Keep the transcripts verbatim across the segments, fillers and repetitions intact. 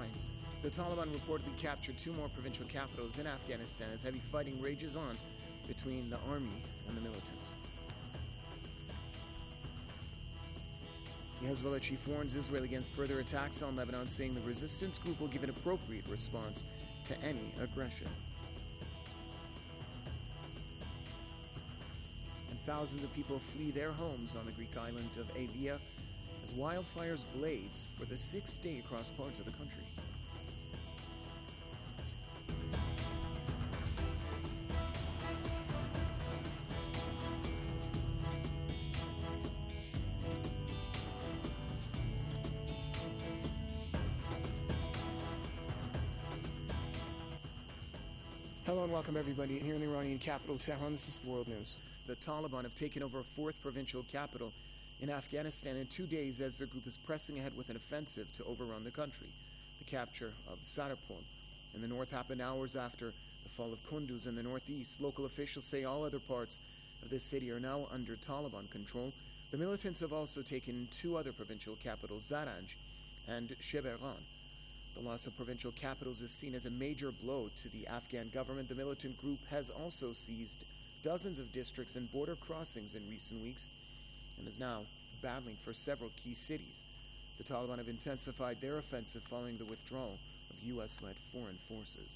headlines. The Taliban reportedly captured two more provincial capitals in Afghanistan as heavy fighting rages on between the army and the militants. The Hezbollah chief warns Israel against further attacks on Lebanon, saying the resistance group will give an appropriate response to any aggression. And thousands of people flee their homes on the Greek island of Evia as wildfires blaze for the sixth day across parts of the country. Hello and welcome everybody. Here in the Iranian capital, Tehran, this is World News. The Taliban have taken over a fourth provincial capital in Afghanistan in two days as their group is pressing ahead with an offensive to overrun the country. The capture of Sarapur in the north happened hours after the fall of Kunduz in the northeast. Local officials say all other parts of the city are now under Taliban control. The militants have also taken two other provincial capitals, Zaranj and Sheberghan. The loss of provincial capitals is seen as a major blow to the Afghan government. The militant group has also seized dozens of districts and border crossings in recent weeks and is now battling for several key cities. The Taliban have intensified their offensive following the withdrawal of U S-led foreign forces.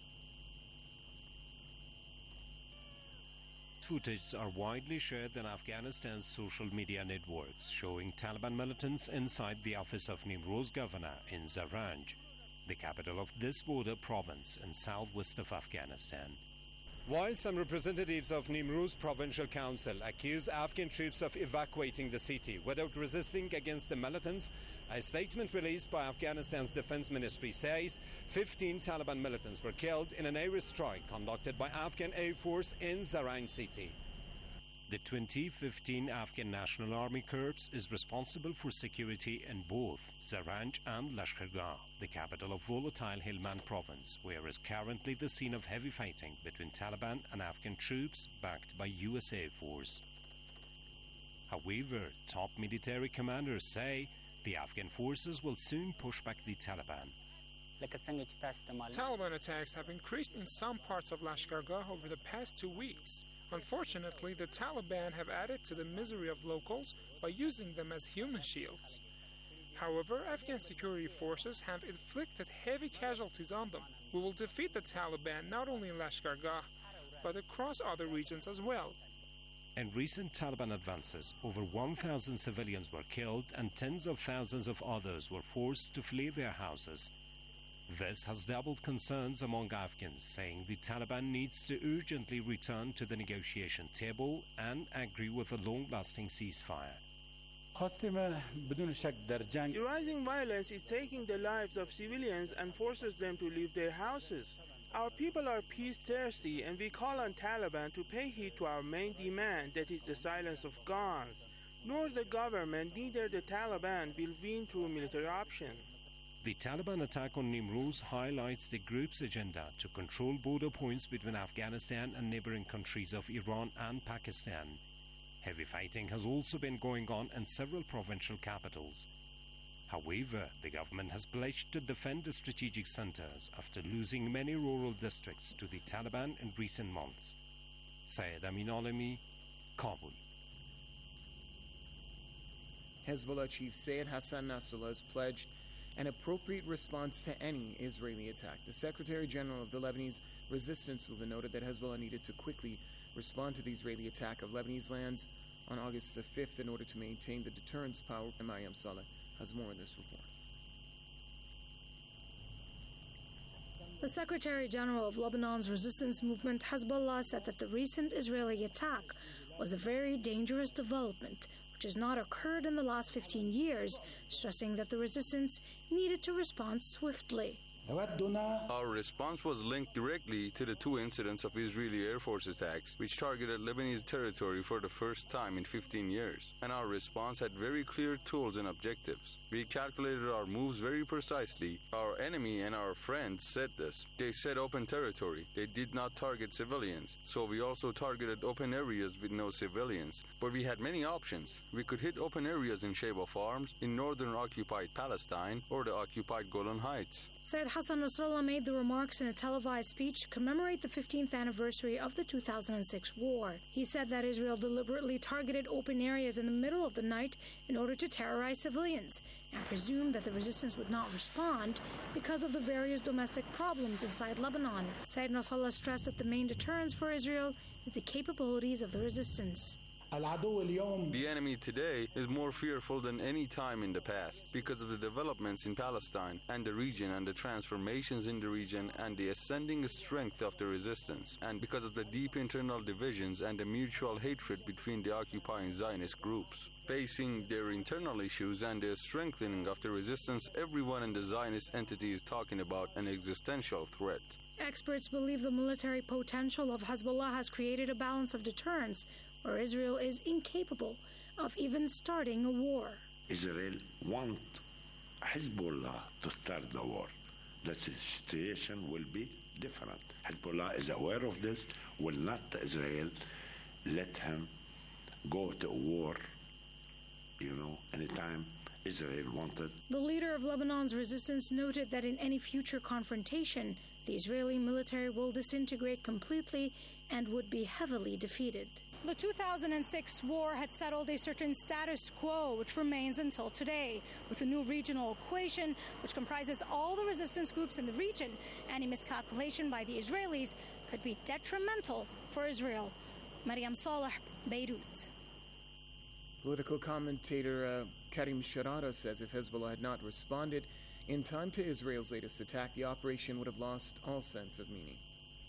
Footage are widely shared in Afghanistan's social media networks showing Taliban militants inside the office of Nimroz governor in Zaranj, the capital of this border province in southwest of Afghanistan. While some representatives of Nimroz Provincial Council accuse Afghan troops of evacuating the city without resisting against the militants, a statement released by Afghanistan's defense ministry says fifteen Taliban militants were killed in an airstrike conducted by Afghan Air Force in Zaranj city. The twenty fifteen Afghan National Army Corps is responsible for security in both Zaranj and Lashkargah, the capital of volatile Helmand province, where is currently the scene of heavy fighting between Taliban and Afghan troops backed by U S Air Force. However, top military commanders say the Afghan forces will soon push back the Taliban. Taliban attacks have increased in some parts of Lashkargah over the past two weeks. Unfortunately, the Taliban have added to the misery of locals by using them as human shields. However, Afghan security forces have inflicted heavy casualties on them. We will defeat the Taliban not only in Lashkargah, but across other regions as well. In recent Taliban advances, over one thousand civilians were killed and tens of thousands of others were forced to flee their houses. This has doubled concerns among Afghans, saying the Taliban needs to urgently return to the negotiation table and agree with a long-lasting ceasefire. The rising violence is taking the lives of civilians and forces them to leave their houses. Our people are peace-thirsty, and we call on Taliban to pay heed to our main demand, that is the silence of guns. Nor the government, neither the Taliban will win through military option. The Taliban attack on Nimroz highlights the group's agenda to control border points between Afghanistan and neighboring countries of Iran and Pakistan. Heavy fighting has also been going on in several provincial capitals. However, the government has pledged to defend the strategic centers after losing many rural districts to the Taliban in recent months. Syed Amin Alami, Kabul. Hezbollah chief Syed Hassan Nasrallah has pledged an appropriate response to any Israeli attack. The Secretary General of the Lebanese Resistance Movement noted that Hezbollah needed to quickly respond to the Israeli attack of Lebanese lands on August the fifth in order to maintain the deterrence power. Mayam Saleh has more in this report. The Secretary General of Lebanon's resistance movement, Hezbollah, said that the recent Israeli attack was a very dangerous development which has not occurred in the last fifteen years, stressing that the resistance needed to respond swiftly. Our response was linked directly to the two incidents of Israeli Air Force attacks, which targeted Lebanese territory for the first time in fifteen years. And our response had very clear tools and objectives. We calculated our moves very precisely. Our enemy and our friends said this. They said open territory. They did not target civilians. So we also targeted open areas with no civilians. But we had many options. We could hit open areas in Sheba Farms, in northern occupied Palestine, or the occupied Golan Heights. Said Hassan Nasrallah made the remarks in a televised speech to commemorate the fifteenth anniversary of the two thousand six war. He said that Israel deliberately targeted open areas in the middle of the night in order to terrorize civilians, and presumed that the resistance would not respond because of the various domestic problems inside Lebanon. Said Nasrallah stressed that the main deterrence for Israel is the capabilities of the resistance. The enemy today is more fearful than any time in the past because of the developments in Palestine and the region and the transformations in the region and the ascending strength of the resistance, and because of the deep internal divisions and the mutual hatred between the occupying Zionist groups. Facing their internal issues and the strengthening of the resistance, everyone in the Zionist entity is talking about an existential threat. Experts believe the military potential of Hezbollah has created a balance of deterrence where Israel is incapable of even starting a war. Israel wants Hezbollah to start the war. The situation will be different. Hezbollah is aware of this, will not Israel let him go to war, you know, anytime Israel wanted. The leader of Lebanon's resistance noted that in any future confrontation, the Israeli military will disintegrate completely and would be heavily defeated. The two thousand six war had settled a certain status quo, which remains until today. With a new regional equation, which comprises all the resistance groups in the region, any miscalculation by the Israelis could be detrimental for Israel. Mariam Saleh, Beirut. Political commentator uh, Karim Sharara says if Hezbollah had not responded in time to Israel's latest attack, the operation would have lost all sense of meaning.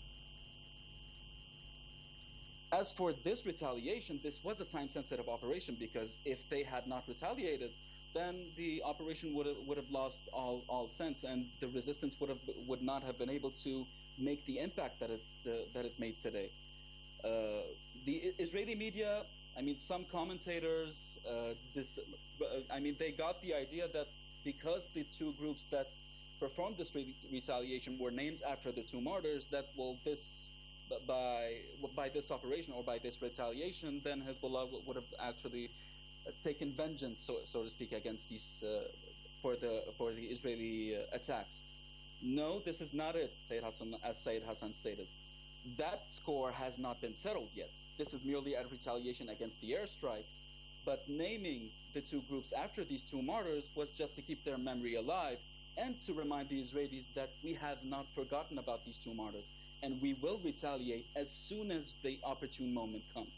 As for this retaliation, this was a time-sensitive operation because if they had not retaliated, then the operation would have, would have lost all, all sense, and the resistance would have would not have been able to make the impact that it uh, that it made today. Uh, the Israeli media, I mean, some commentators, uh, this, I mean, they got the idea that because the two groups that performed this re- retaliation were named after the two martyrs, that well, this. By by this operation or by this retaliation, then Hezbollah would have actually taken vengeance, so so to speak, against these uh, for the for the Israeli uh, attacks. No, this is not it, Sayyid Hassan, as Sayyid Hassan stated. That score has not been settled yet. This is merely a retaliation against the airstrikes. But naming the two groups after these two martyrs was just to keep their memory alive and to remind the Israelis that we have not forgotten about these two martyrs. And we will retaliate as soon as the opportune moment comes.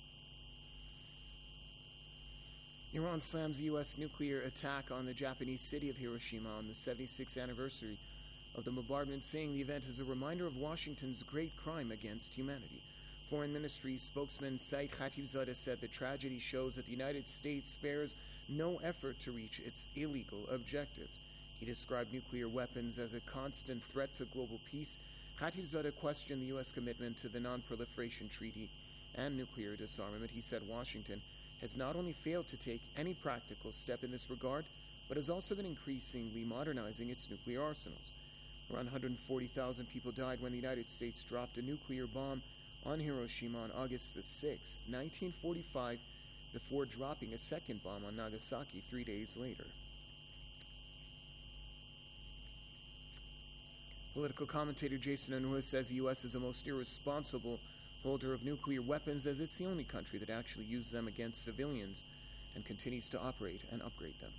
Iran slams U S nuclear attack on the Japanese city of Hiroshima on the seventy-sixth anniversary of the bombardment, saying the event is a reminder of Washington's great crime against humanity. Foreign Ministry spokesman Saeed Khatibzadeh said the tragedy shows that the United States spares no effort to reach its illegal objectives. He described nuclear weapons as a constant threat to global peace. Khatibzadeh questioned the U S commitment to the Non-Proliferation Treaty and nuclear disarmament. He said Washington has not only failed to take any practical step in this regard, but has also been increasingly modernizing its nuclear arsenals. Around one hundred forty thousand people died when the United States dropped a nuclear bomb on Hiroshima on August the sixth, nineteen forty-five, before dropping a second bomb on Nagasaki three days later. Political commentator Jason Anuha says the U S is the most irresponsible holder of nuclear weapons, as it's the only country that actually uses them against civilians and continues to operate and upgrade them.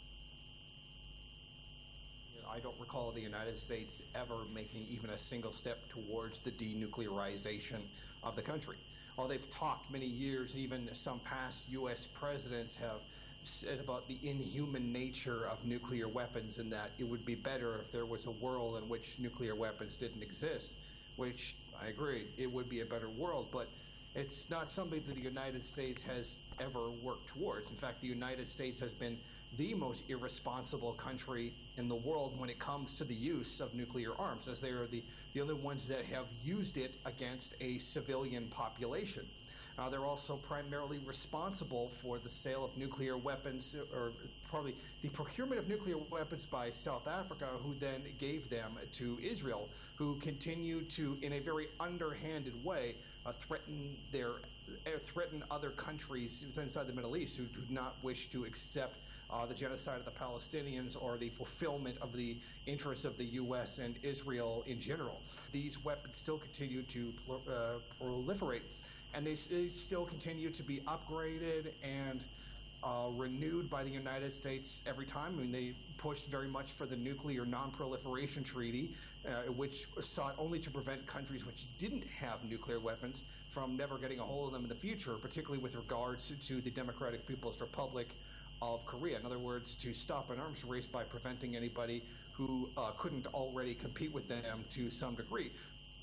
I don't recall the United States ever making even a single step towards the denuclearization of the country. While they've talked many years, even some past U S presidents have said about the inhuman nature of nuclear weapons and that it would be better if there was a world in which nuclear weapons didn't exist, which I agree, it would be a better world, but it's not something that the United States has ever worked towards. In fact, the United States has been the most irresponsible country in the world when it comes to the use of nuclear arms, as they are the, the only ones that have used it against a civilian population. Uh, they're also primarily responsible for the sale of nuclear weapons, or probably the procurement of nuclear weapons by South Africa, who then gave them to Israel, who continue to, in a very underhanded way, uh, threaten their uh, threaten other countries inside the Middle East who do not wish to accept uh, the genocide of the Palestinians or the fulfillment of the interests of the U S and Israel in general. These weapons still continue to uh, proliferate. And they, they still continue to be upgraded and uh, renewed by the United States every time. I mean, they pushed very much for the Nuclear Non-Proliferation Treaty, uh, which sought only to prevent countries which didn't have nuclear weapons from never getting a hold of them in the future, particularly with regards to the Democratic People's Republic of Korea. In other words, to stop an arms race by preventing anybody who uh, couldn't already compete with them to some degree.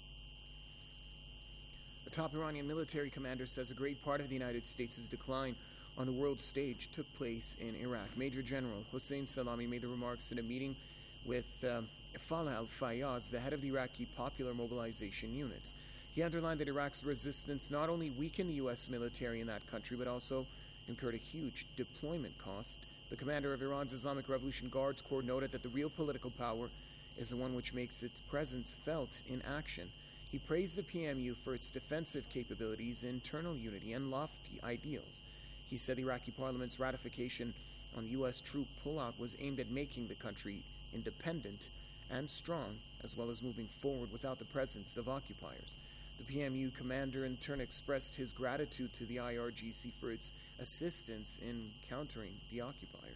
A top Iranian military commander says a great part of the United States' decline on the world stage took place in Iraq. Major General Hossein Salami made the remarks in a meeting with um, Falah al-Fayyaz, the head of the Iraqi Popular Mobilization Unit. He underlined that Iraq's resistance not only weakened the U S military in that country, but also incurred a huge deployment cost. The commander of Iran's Islamic Revolution Guards Corps noted that the real political power is the one which makes its presence felt in action. He praised the P M U for its defensive capabilities, internal unity, and lofty ideals. He said the Iraqi parliament's ratification on the U S troop pullout was aimed at making the country independent and strong, as well as moving forward without the presence of occupiers. The P M U commander in turn expressed his gratitude to the I R G C for its assistance in countering the occupiers.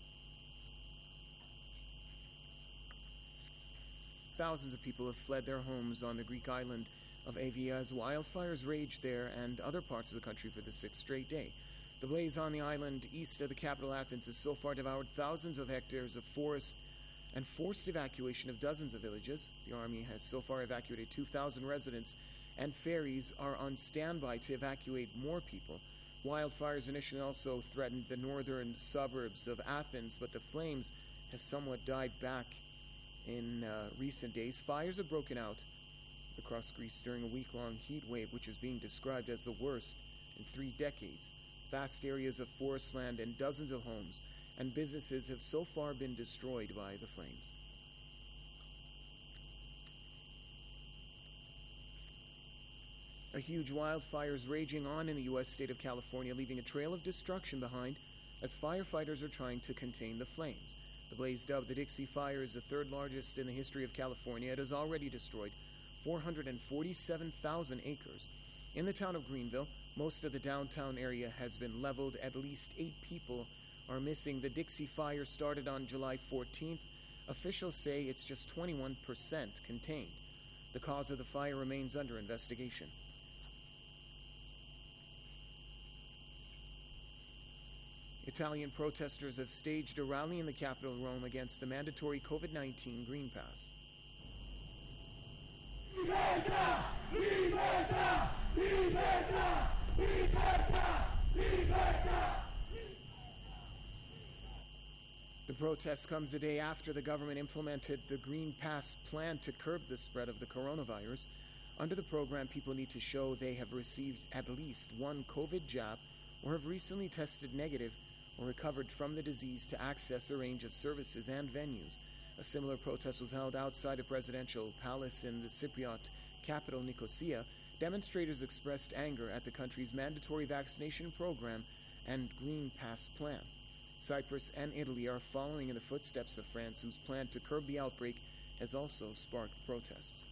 Thousands of people have fled their homes on the Greek island of Evia as wildfires rage there and other parts of the country for the sixth straight day. The blaze on the island east of the capital Athens has so far devoured thousands of hectares of forest and forced evacuation of dozens of villages. The army has so far evacuated two thousand residents, and ferries are on standby to evacuate more people. Wildfires initially also threatened the northern suburbs of Athens, but the flames have somewhat died back in uh, recent days. Fires have broken out across Greece during a week-long heat wave, which is being described as the worst in three decades. Vast areas of forest land and dozens of homes and businesses have so far been destroyed by the flames. A huge wildfire is raging on in the U S state of California, leaving a trail of destruction behind as firefighters are trying to contain the flames. The blaze, dubbed the Dixie Fire, is the third largest in the history of California. It has already destroyed four hundred forty-seven thousand acres. In the town of Greenville, most of the downtown area has been leveled. At least eight people are missing. The Dixie Fire started on July fourteenth. Officials say it's just twenty-one percent contained. The cause of the fire remains under investigation. Italian protesters have staged a rally in the capital, Rome, against the mandatory COVID nineteen Green Pass. Libertà! Libertà! Libertà! Libertà! Libertà! The protest comes a day after the government implemented the Green Pass plan to curb the spread of the coronavirus. Under the program, people need to show they have received at least one COVID jab or have recently tested negative or recovered from the disease to access a range of services and venues. A similar protest was held outside the presidential palace in the Cypriot capital, Nicosia. Demonstrators expressed anger at the country's mandatory vaccination program and Green Pass plan. Cyprus and Italy are following in the footsteps of France, whose plan to curb the outbreak has also sparked protests.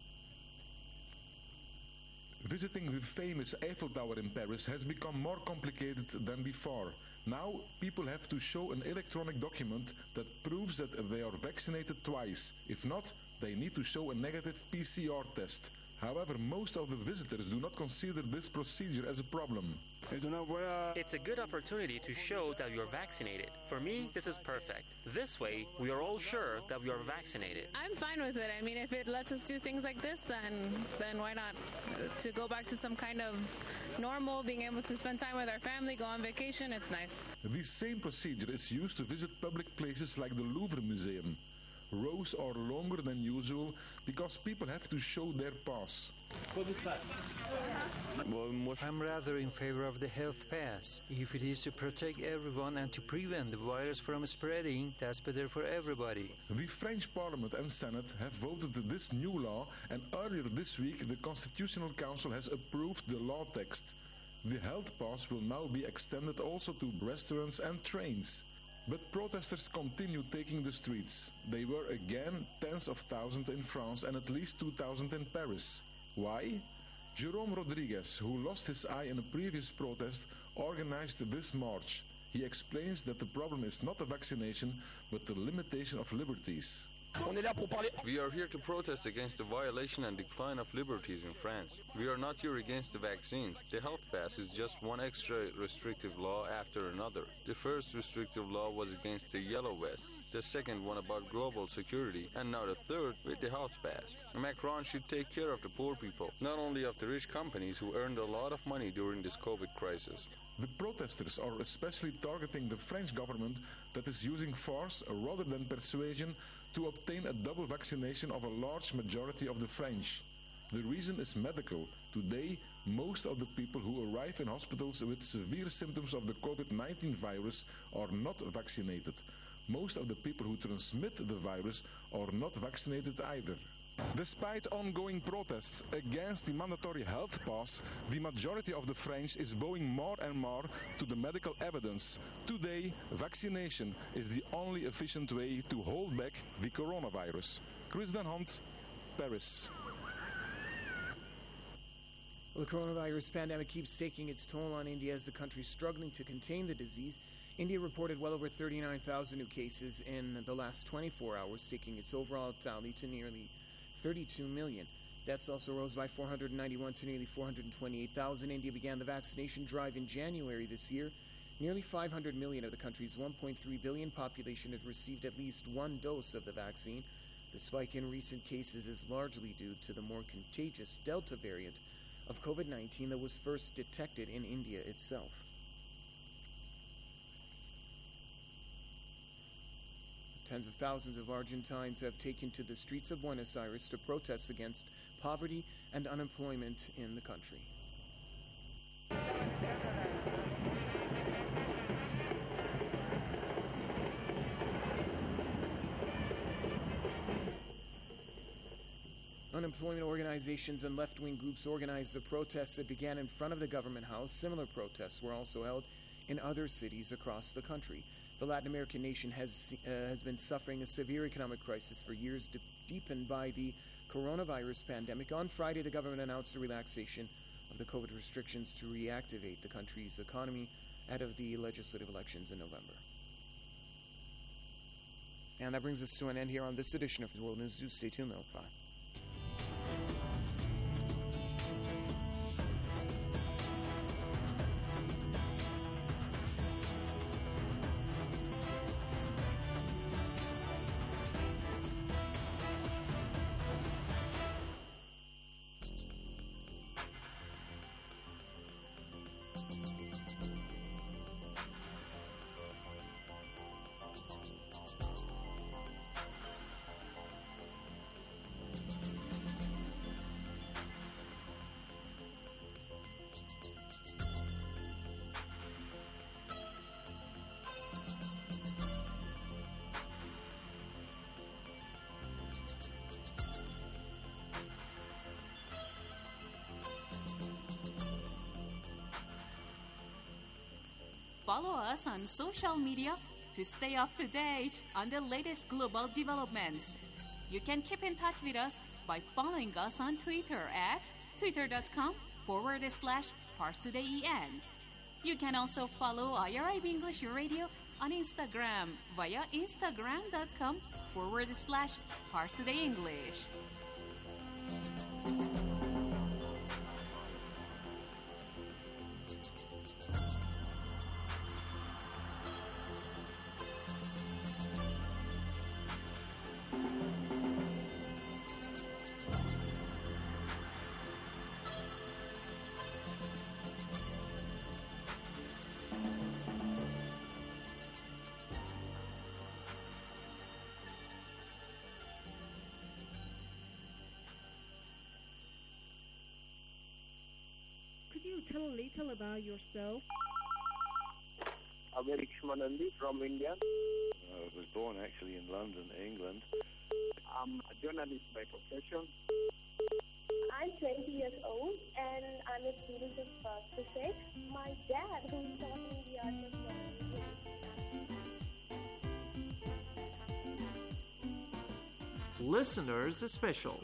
Visiting the famous Eiffel Tower in Paris has become more complicated than before. Now, people have to show an electronic document that proves that they are vaccinated twice. If not, they need to show a negative P C R test. However, most of the visitors do not consider this procedure as a problem. It's a good opportunity to show that we are vaccinated. For me, this is perfect. This way, we are all sure that we are vaccinated. I'm fine with it. I mean, if it lets us do things like this, then then why not? To go back to some kind of normal, being able to spend time with our family, go on vacation, it's nice. The same procedure is used to visit public places like the Louvre Museum. Rows are longer than usual because people have to show their pass. I'm rather in favor of the health pass. If it is to protect everyone and to prevent the virus from spreading, that's better for everybody. The French Parliament and Senate have voted this new law, and earlier this week the Constitutional Council has approved the law text. The health pass will now be extended also to restaurants and trains. But protesters continue taking the streets. They were again tens of thousands in France and at least two thousand in Paris. Why? Jerome Rodriguez, who lost his eye in a previous protest, organized this march. He explains that the problem is not the vaccination, but the limitation of liberties. We are here to protest against the violation and decline of liberties in France. We are not here against the vaccines. The health pass is just one extra restrictive law after another. The first restrictive law was against the yellow vests, the second one about global security, and now the third with the health pass. Macron should take care of the poor people, not only of the rich companies who earned a lot of money during this COVID crisis. The protesters are especially targeting the French government that is using force rather than persuasion to obtain a double vaccination of a large majority of the French. The reason is medical. Today, most of the people who arrive in hospitals with severe symptoms of the COVID nineteen virus are not vaccinated. Most of the people who transmit the virus are not vaccinated either. Despite ongoing protests against the mandatory health pass, the majority of the French is bowing more and more to the medical evidence. Today, vaccination is the only efficient way to hold back the coronavirus. Chris Den Hond, Paris. Well, the coronavirus pandemic keeps taking its toll on India as the country is struggling to contain the disease. India reported well over thirty-nine thousand new cases in the last twenty-four hours, taking its overall tally to nearly thirty-two million. Deaths also rose by four hundred ninety-one to nearly four hundred twenty-eight thousand. India began the vaccination drive in January this year. Nearly five hundred million of the country's one point three billion population have received at least one dose of the vaccine. The spike in recent cases is largely due to the more contagious Delta variant of COVID nineteen that was first detected in India itself. Tens of thousands of Argentines have taken to the streets of Buenos Aires to protest against poverty and unemployment in the country. Unemployment organizations and left-wing groups organized the protests that began in front of the government house. Similar protests were also held in other cities across the country. The Latin American nation has uh, has been suffering a severe economic crisis for years, de- deepened by the coronavirus pandemic. On Friday, the government announced the relaxation of the COVID restrictions to reactivate the country's economy ahead of the legislative elections in November. And that brings us to an end here on this edition of World News. Do stay tuned, though. Bye. Follow us on social media to stay up to date on the latest global developments. You can keep in touch with us by following us on Twitter at twitter.com forward slash ParsTodayEN. You can also follow I R I B English Radio on Instagram via instagram.com forward slash ParsTodayEnglish. tell a little about yourself? I'm Eric Shmanandi from India. I was born actually in London, England. I'm a journalist by profession. I'm twenty years old and I'm a student of uh, physics. My dad, who taught me the art of journalism. Listeners Special.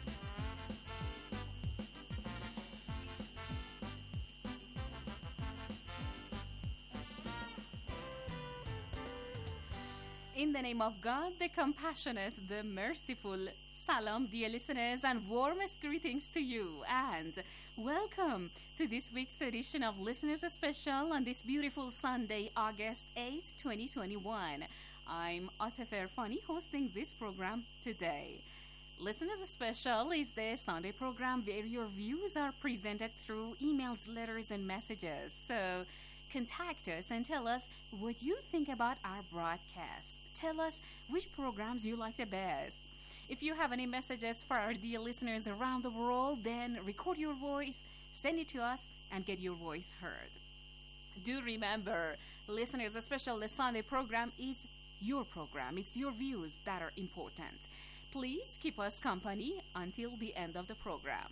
In the name of God, the compassionate, the merciful, salam, dear listeners, and warmest greetings to you, and welcome to this week's edition of Listeners Special on this beautiful Sunday, August eighth, twenty twenty-one. I'm Atef Erfani hosting this program today. Listeners Special is the Sunday program where your views are presented through emails, letters, and messages. So contact us and tell us what you think about our broadcast. Tell us which programs you like the best. If you have any messages for our dear listeners around the world, then record your voice, send it to us, and get your voice heard. Do remember, Listeners Special, the Sunday program is your program. It's your views that are important. Please keep us company until the end of the program.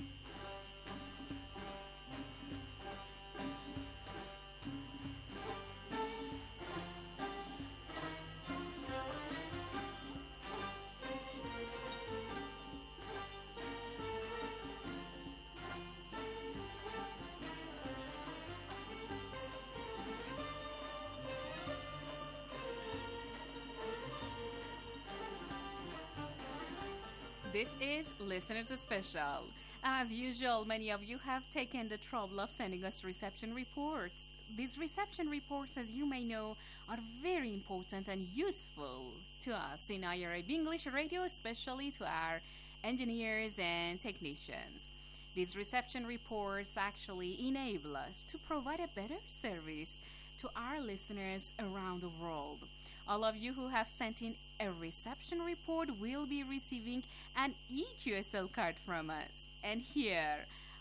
This is Listeners Special. As usual, many of you have taken the trouble of sending us reception reports. These reception reports, as you may know, are very important and useful to us in I R I B English Radio, especially to our engineers and technicians. These reception reports actually enable us to provide a better service to our listeners around the world. All of you who have sent in a reception report will be receiving an E Q S L card from us. And here,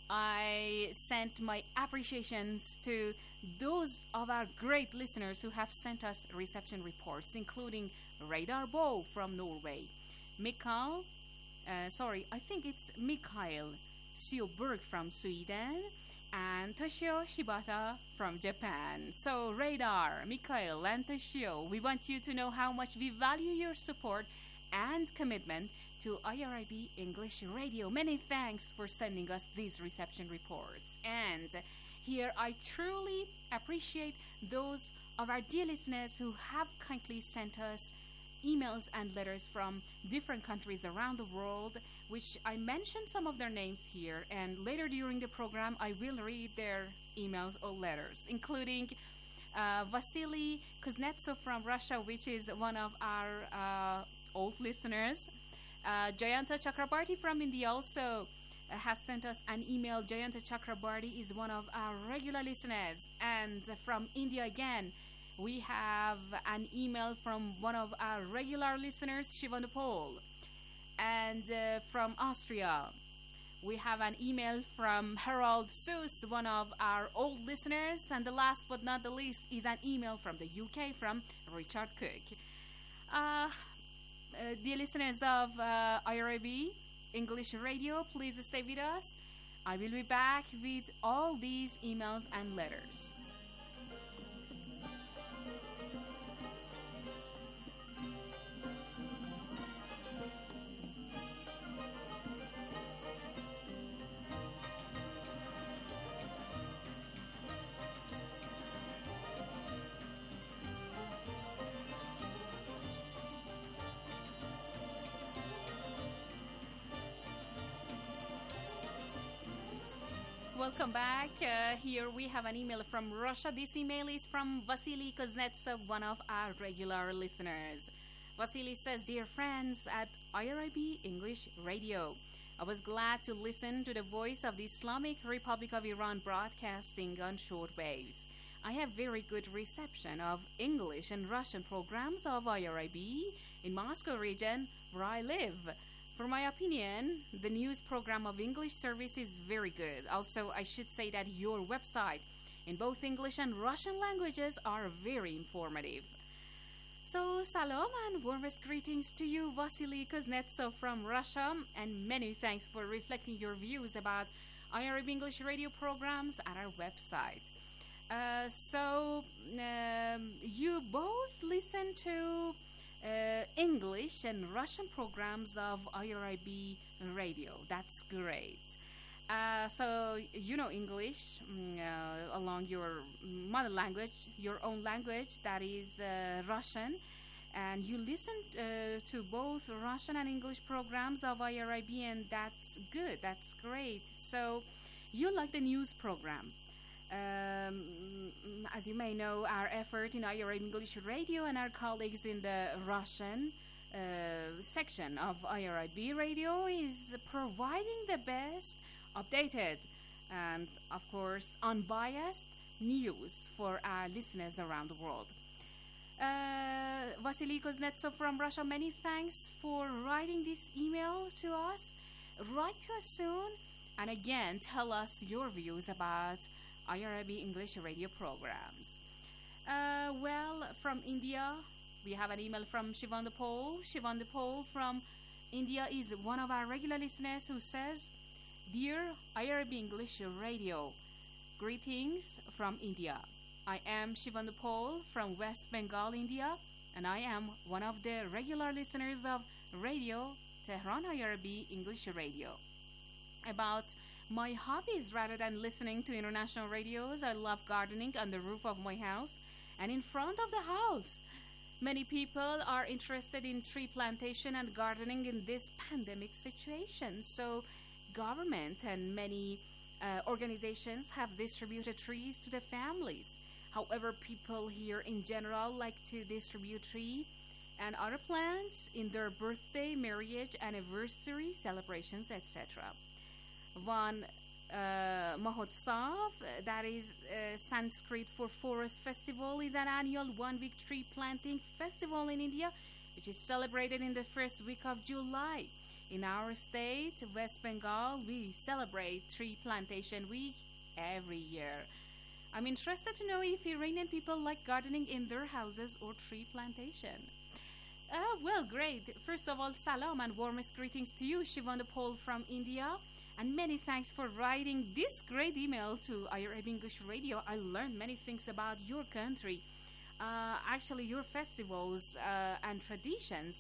I sent my appreciations to those of our great listeners who have sent us reception reports, including Radar Bo from Norway, Mikael, uh, sorry, I think it's Mikael Sjöberg from Sweden, and Toshio Shibata from Japan. So, Radar, Mikael, and Toshio, we want you to know how much we value your support and commitment to I R I B English Radio. Many thanks for sending us these reception reports. And here I truly appreciate those of our dear listeners who have kindly sent us emails and letters from different countries around the world, which I mentioned some of their names here, and later during the program I will read their emails or letters, including uh, Vasily Kuznetsov from Russia, which is one of our uh, old listeners. Uh, Jayanta Chakrabarti from India also uh, has sent us an email. Jayanta Chakrabarti is one of our regular listeners. And uh, from India again, we have an email from one of our regular listeners, Shivanupol. And uh, from Austria, we have an email from Harold Seuss, one of our old listeners. And the last but not the least is an email from the U K from Richard Cook. Uh, uh, dear listeners of uh, I R I B English Radio, please stay with us. I will be back with all these emails and letters. Welcome back. Uh, here we have an email from Russia. This email is from Vasily Kuznetsov, one of our regular listeners. Vasily says, "Dear friends at I R I B English Radio, I was glad to listen to the voice of the Islamic Republic of Iran broadcasting on shortwaves. I have very good reception of English and Russian programs of I R I B in Moscow region where I live. For my opinion, the news program of English service is very good. Also, I should say that your website in both English and Russian languages are very informative. So, salam and warmest greetings to you, Vasily Kuznetsov from Russia, and many thanks for reflecting your views about I R A B English radio programs at our website. Uh, so, um, you both listen to uh, English and Russian programs of I R A B radio. That's great. Uh, so, you know English mm, uh, along your mother language, your own language, that is uh, Russian. And you listen uh, to both Russian and English programs of I R I B, and that's good, that's great. So, you like the news program. Um, as you may know, our effort in I R A B English radio and our colleagues in the Russian uh, section of I R I B radio is providing the best, updated, and, of course, unbiased news for our listeners around the world. Uh, Vasily Kuznetsov from Russia, many thanks for writing this email to us. Write to us soon, and again, tell us your views about I R A B English radio programs. Uh, well, from India, we have an email from Shivan Depol. Shivan Depol from India is one of our regular listeners who says, Dear I R A B English radio, greetings from India. I am Shivan Depol from West Bengal, India, and I am one of the regular listeners of Radio Tehran I R A B English radio. About my hobbies rather than listening to international radios, I love gardening on the roof of my house and in front of the house. Many people are interested in tree plantation and gardening in this pandemic situation. So government and many uh, organizations have distributed trees to the families. However, people here in general like to distribute tree and other plants in their birthday, marriage, anniversary celebrations, et cetera. One uh, Mahotsav, that is uh, Sanskrit for Forest Festival, is an annual one-week tree planting festival in India, which is celebrated in the first week of July. In our state, West Bengal, we celebrate Tree Plantation Week every year. I'm interested to know if Iranian people like gardening in their houses or tree plantation. Uh, well, great. First of all, salam and warmest greetings to you, Shivan Depol from India. And many thanks for writing this great email to I R A B English Radio. I learned many things about your country, uh, actually your festivals uh, and traditions.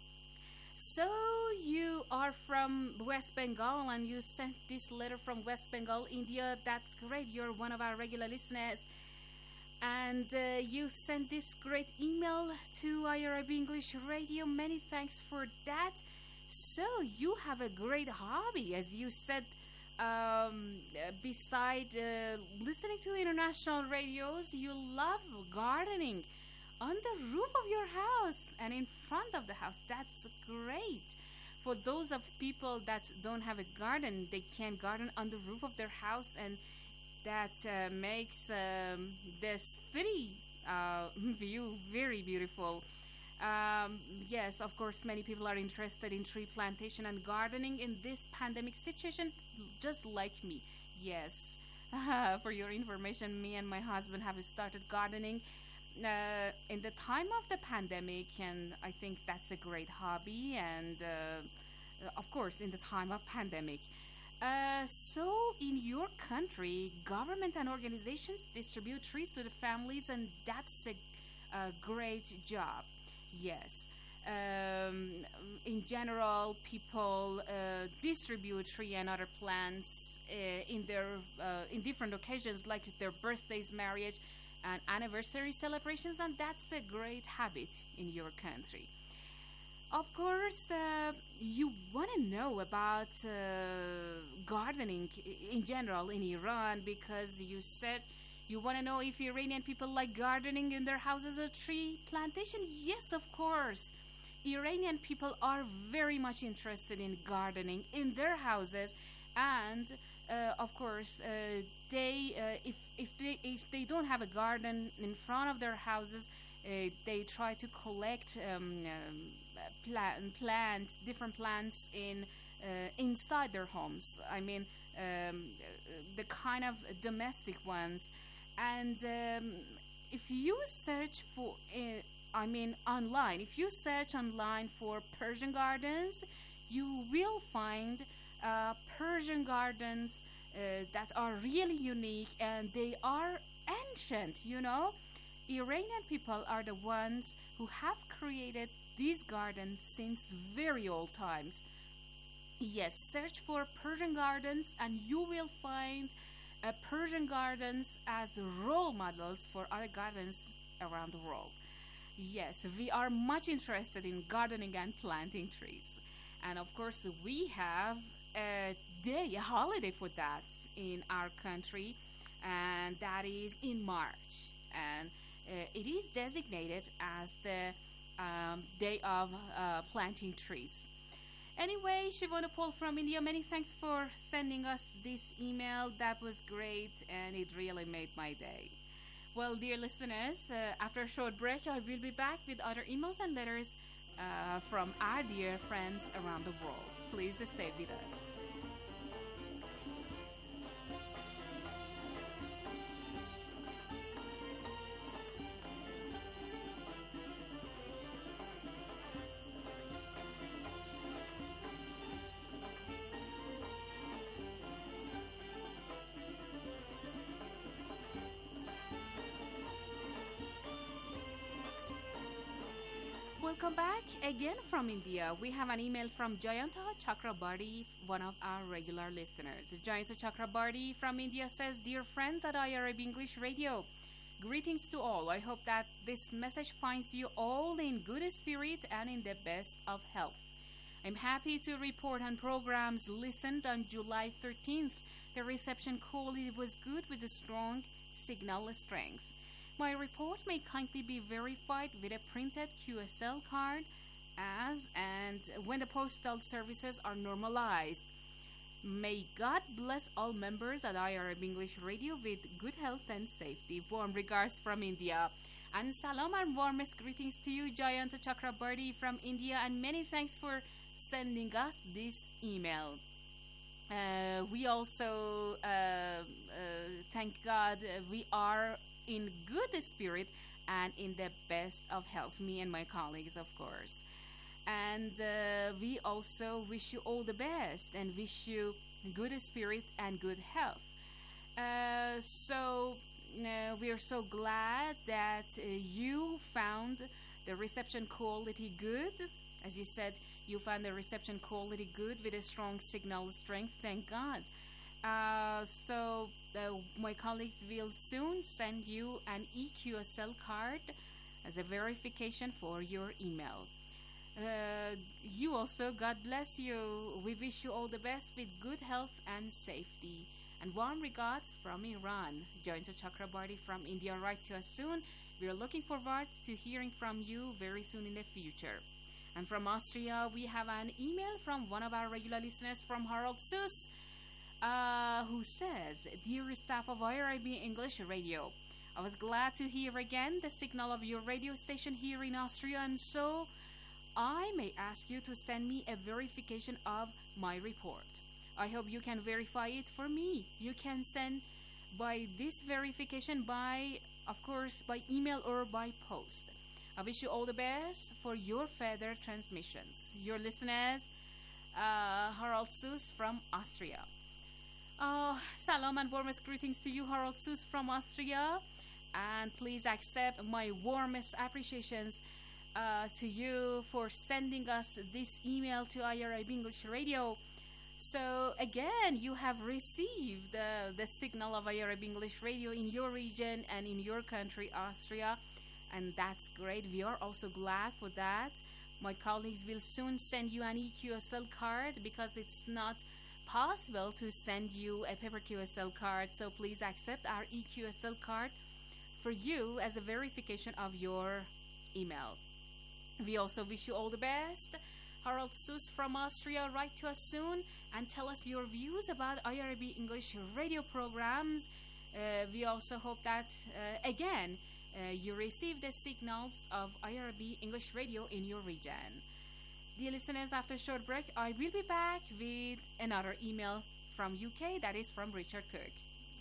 So you are from West Bengal and you sent this letter from West Bengal, India. That's great. You're one of our regular listeners. And uh, you sent this great email to I R A B English Radio. Many thanks for that. So you have a great hobby, as you said, um, beside uh, listening to international radios, you love gardening on the roof of your house and in front of the house. That's great. For those of people that don't have a garden, they can garden on the roof of their house, and that uh, makes um, the city uh, view very beautiful. Um, yes, of course, many people are interested in tree plantation and gardening in this pandemic situation, just like me. Yes, uh, for your information, me and my husband have started gardening uh, in the time of the pandemic, and I think that's a great hobby, and uh, of course, in the time of pandemic. Uh, so, in your country, government and organizations distribute trees to the families, and that's a, a great job. Yes. Um, in general, people uh, distribute tree and other plants uh, in their uh, in different occasions, like their birthdays, marriage, and anniversary celebrations, and that's a great habit in your country. Of course, uh, you want to know about uh, gardening in general in Iran, because you said you want to know if Iranian people like gardening in their houses or tree plantation. Yes, of course. Iranian people are very much interested in gardening in their houses, and uh, of course, uh, they uh, if if they if they don't have a garden in front of their houses, Uh, they try to collect um, um, plant, plants, different plants in uh, inside their homes. I mean, um, the kind of domestic ones. And um, if you search for, uh, I mean, online, if you search online for Persian gardens, you will find uh, Persian gardens uh, that are really unique, and they are ancient, you know. Iranian people are the ones who have created these gardens since very old times. Yes, search for Persian gardens and you will find uh, Persian gardens as role models for other gardens around the world. Yes, we are much interested in gardening and planting trees. And of course, we have a day, a holiday for that in our country, and that is in March. And uh, it is designated as the um, day of uh, planting trees. Anyway, Shivana Paul from India, many thanks for sending us this email. That was great, and it really made my day. Well, dear listeners, uh, after a short break, I will be back with other emails and letters uh, from our dear friends around the world. Please stay with us. Welcome back again from India. We have an email from Jayanta Chakrabarti, one of our regular listeners. Jayanta Chakrabarti from India says, Dear friends at I R A B English Radio, greetings to all. I hope that this message finds you all in good spirit and in the best of health. I'm happy to report on programs listened on July thirteenth. The reception quality was good with a strong signal strength. My report may kindly be verified with a printed Q S L card as and when the postal services are normalized. May God bless all members at I R A B English Radio with good health and safety. Warm regards from India. And salam and warmest greetings to you, Jayanta Chakrabarti from India, and many thanks for sending us this email. Uh, we also uh, uh, thank God uh, we are in good spirit and in the best of health, me and my colleagues, of course. And uh, we also wish you all the best and wish you good spirit and good health. Uh, so uh, we are so glad that uh, you found the reception quality good. As you said, you found the reception quality good with a strong signal strength. Thank God. Uh, so uh, my colleagues will soon send you an E Q S L card as a verification for your email. Uh, you also, God bless you. We wish you all the best with good health and safety. And warm regards from Iran. Jayanta Chakrabarti from India, write to us soon. We are looking forward to hearing from you very soon in the future. And from Austria, we have an email from one of our regular listeners, from Harald Suss. Uh, who says, Dear staff of I R A B English Radio, I was glad to hear again the signal of your radio station here in Austria, and so I may ask you to send me a verification of my report. I hope you can verify it for me. You can send by this verification by, of course, by email or by post. I wish you all the best for your further transmissions. Your listeners, uh, Harald Suss from Austria. Uh, salam and warmest greetings to you, Harald Suss from Austria. And please accept my warmest appreciations uh, to you for sending us this email to I R A B English Radio. So again, you have received uh, the signal of I R A B English Radio in your region and in your country, Austria. And that's great. We are also glad for that. My colleagues will soon send you an E Q S L card because it's not possible to send you a paper Q S L card, so please accept our E Q S L card for you as a verification of your email. We also wish you all the best. Harald Suss from Austria, write to us soon and tell us your views about I R A B English radio programs. Uh, we also hope that, uh, again, uh, you receive the signals of I R B English Radio in your region. Dear listeners, after a short break, I will be back with another email from U K, that is from Richard Cook.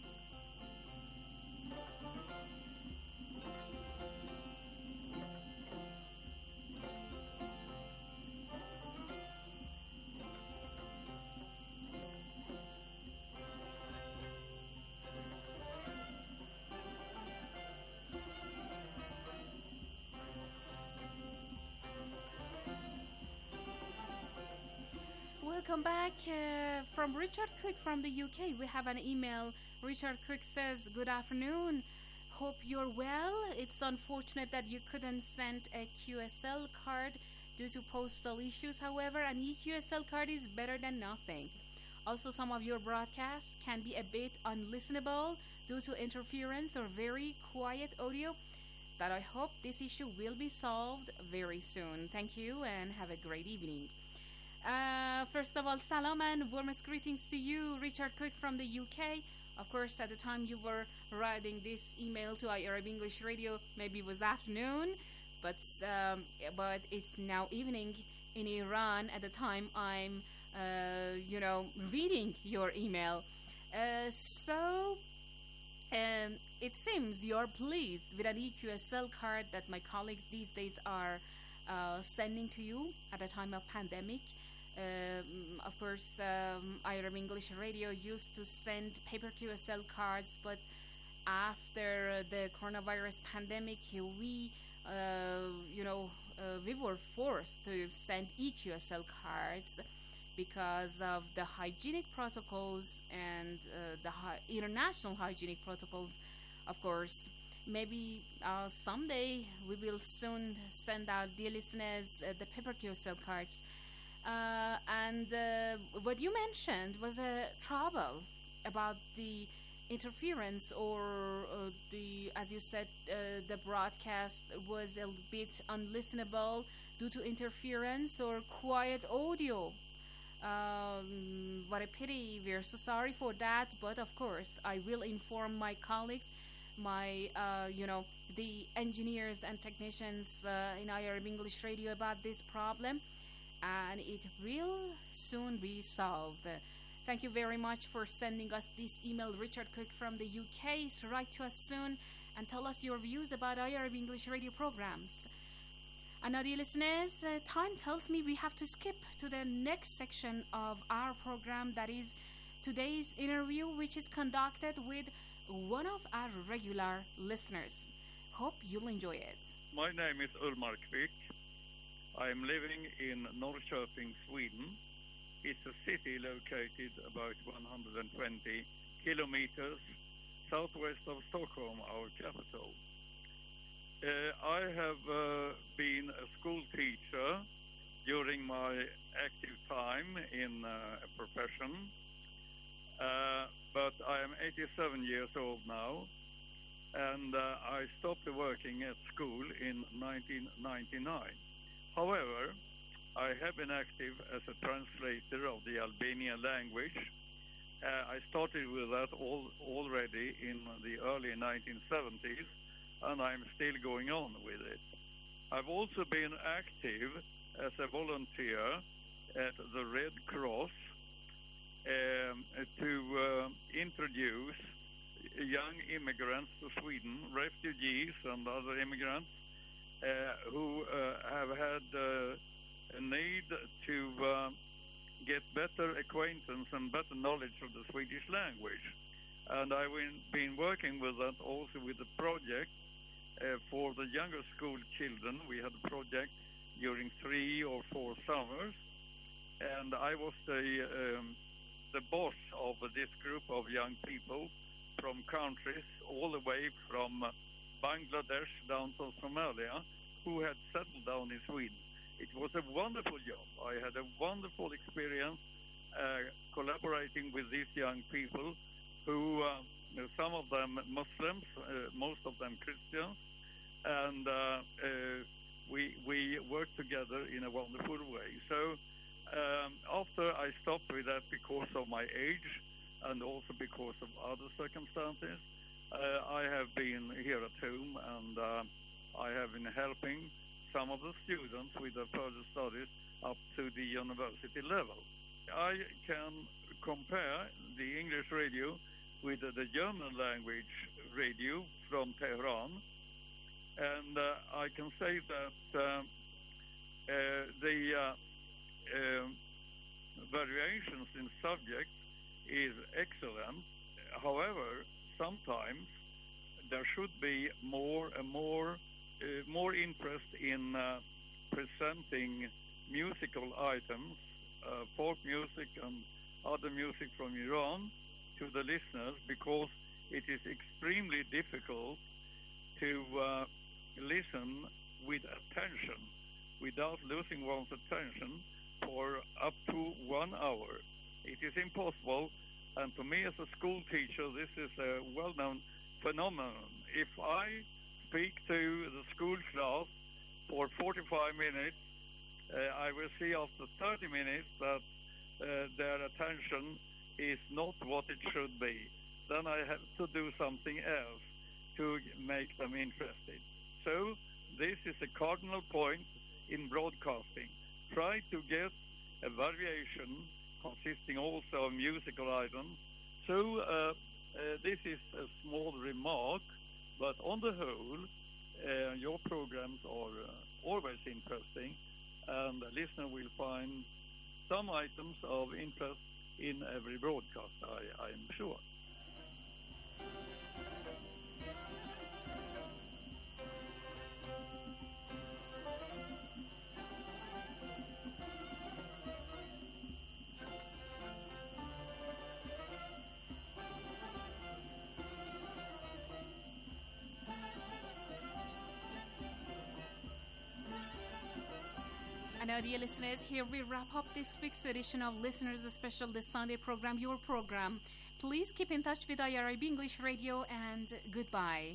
Welcome back uh, from Richard Cook from the U K. We have an email. Richard Cook says, good afternoon. Hope you're well. It's unfortunate that you couldn't send a Q S L card due to postal issues. However, an E Q S L card is better than nothing. Also, some of your broadcasts can be a bit unlistenable due to interference or very quiet audio. That I hope this issue will be solved very soon. Thank you and have a great evening. Uh, first of all, salam and warmest greetings to you, Richard Cook from the U K. Of course, at the time you were writing this email to I R B English Radio, maybe it was afternoon, but um, but it's now evening in Iran at the time I'm, uh, you know, reading your email. Uh, so, um, it seems you're pleased with an E Q S L card that my colleagues these days are uh, sending to you at a time of pandemic. Um, of course, um, I R B English Radio used to send paper Q S L cards, but after uh, the coronavirus pandemic, we, uh, you know, uh, we were forced to send E Q S L cards because of the hygienic protocols and uh, the hi- international hygienic protocols. Of course, maybe uh, someday we will soon send out, dear listeners, uh, the paper Q S L cards. Uh, and uh, what you mentioned was a trouble about the interference or uh, the, as you said, uh, the broadcast was a bit unlistenable due to interference or quiet audio. Um, what a pity. We're so sorry for that. But of course, I will inform my colleagues, my, uh, you know, the engineers and technicians uh, in I R B English Radio about this problem. And it will soon be solved. Uh, thank you very much for sending us this email, Richard Cook from the U K. So write to us soon and tell us your views about I R B English Radio programs. And now, dear listeners, uh, time tells me we have to skip to the next section of our program, that is today's interview, which is conducted with one of our regular listeners. Hope you'll enjoy it. My name is Ulmar Kvik. I am living in Norrköping, Sweden. It's a city located about one hundred twenty kilometers southwest of Stockholm, our capital. Uh, I have uh, been a school teacher during my active time in uh, a profession, uh, but I am eighty-seven years old now, and uh, I stopped working at school in nineteen ninety-nine. However, I have been active as a translator of the Albanian language. Uh, I started with that all, already in the early nineteen seventies, and I'm still going on with it. I've also been active as a volunteer at the Red Cross um, to uh, introduce young immigrants to Sweden, refugees and other immigrants, Uh, who uh, have had uh, a need to uh, get better acquaintance and better knowledge of the Swedish language. And I've been working with that also with the project uh, for the younger school children. We had a project during three or four summers, and I was the, um, the boss of this group of young people from countries all the way from uh, Bangladesh down to Somalia, who had settled down in Sweden. It was a wonderful job. I had a wonderful experience uh, collaborating with these young people who, uh, you know, some of them Muslims, uh, most of them Christians, and uh, uh, we, we worked together in a wonderful way. So um, after I stopped with that because of my age and also because of other circumstances, uh, I have been here at home, and uh, I have been helping some of the students with their further studies up to the university level. I can compare the English radio with the German language radio from Tehran, and uh, I can say that uh, uh, the uh, uh, variations in subjects is excellent. However, sometimes there should be more and more uh, more interest in uh, presenting musical items, uh, folk music and other music from Iran, to the listeners, because it is extremely difficult to uh, listen with attention without losing one's attention for up to one hour. It is impossible, and to me as a school teacher, this is a well-known phenomenon. If I speak to the school class for forty-five minutes, uh, I will see after thirty minutes that uh, their attention is not what it should be. Then I have to do something else to make them interested. So this is a cardinal point in broadcasting. Try to get a variation consisting also of musical items. So uh, uh, this is a small remark, but on the whole, uh, your programs are uh, always interesting, and the listener will find some items of interest in every broadcast, I, I am sure. And now, dear listeners, here we wrap up this week's edition of Listeners Special, the Sunday program, your program. Please keep in touch with I R I B English Radio, and goodbye.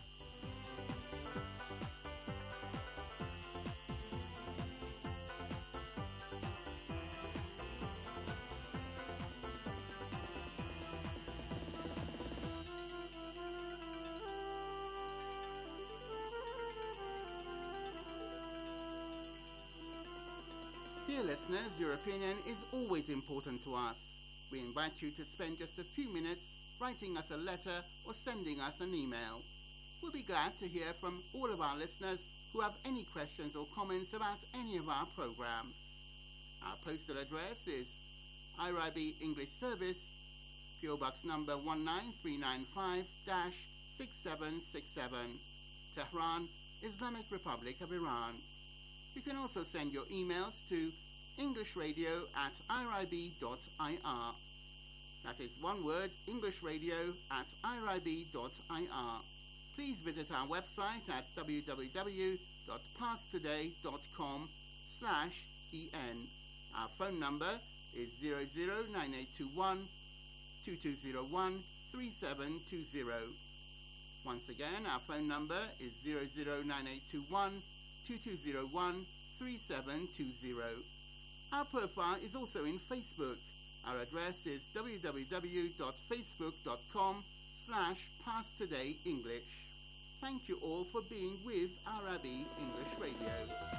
Dear listeners, your opinion is always important to us. We invite you to spend just a few minutes writing us a letter or sending us an email. We'll be glad to hear from all of our listeners who have any questions or comments about any of our programs. Our postal address is I R I B English Service, P O Box number one nine three nine five dash six seven six seven, Tehran, Islamic Republic of Iran. You can also send your emails to englishradio at I R I B dot I R. That is one word, englishradio at I R I B dot I R. Please visit our website at w w w dot pasttoday dot com slash E N. Our phone number is zero zero nine eight two one two two zero one three seven two zero. Once again, our phone number is zero zero nine eight two one two two zero one three seven two zero. Our profile is also in Facebook. Our address is w w w dot facebook dot com slash passtodayenglish. Thank you all for being with I R I B English Radio.